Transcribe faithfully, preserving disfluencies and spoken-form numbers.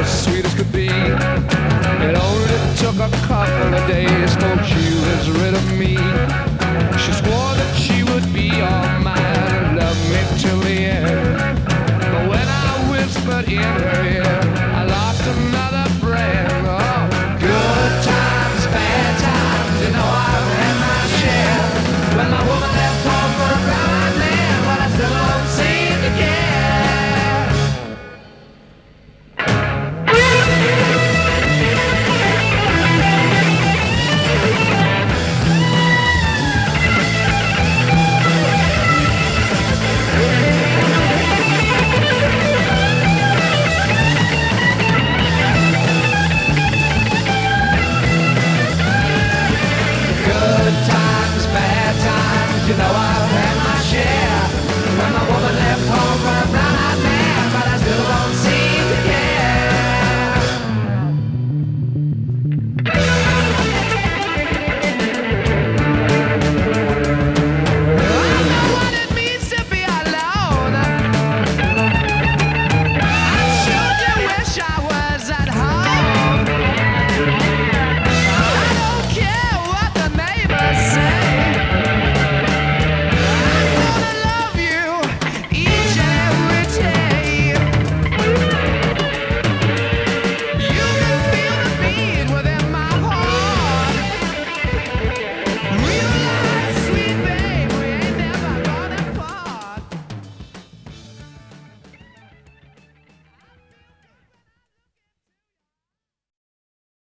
as sweet as could be. It only took a couple of days for she was rid of me. She swore that she would be all mine and love me till the end. But when I whispered in her ear,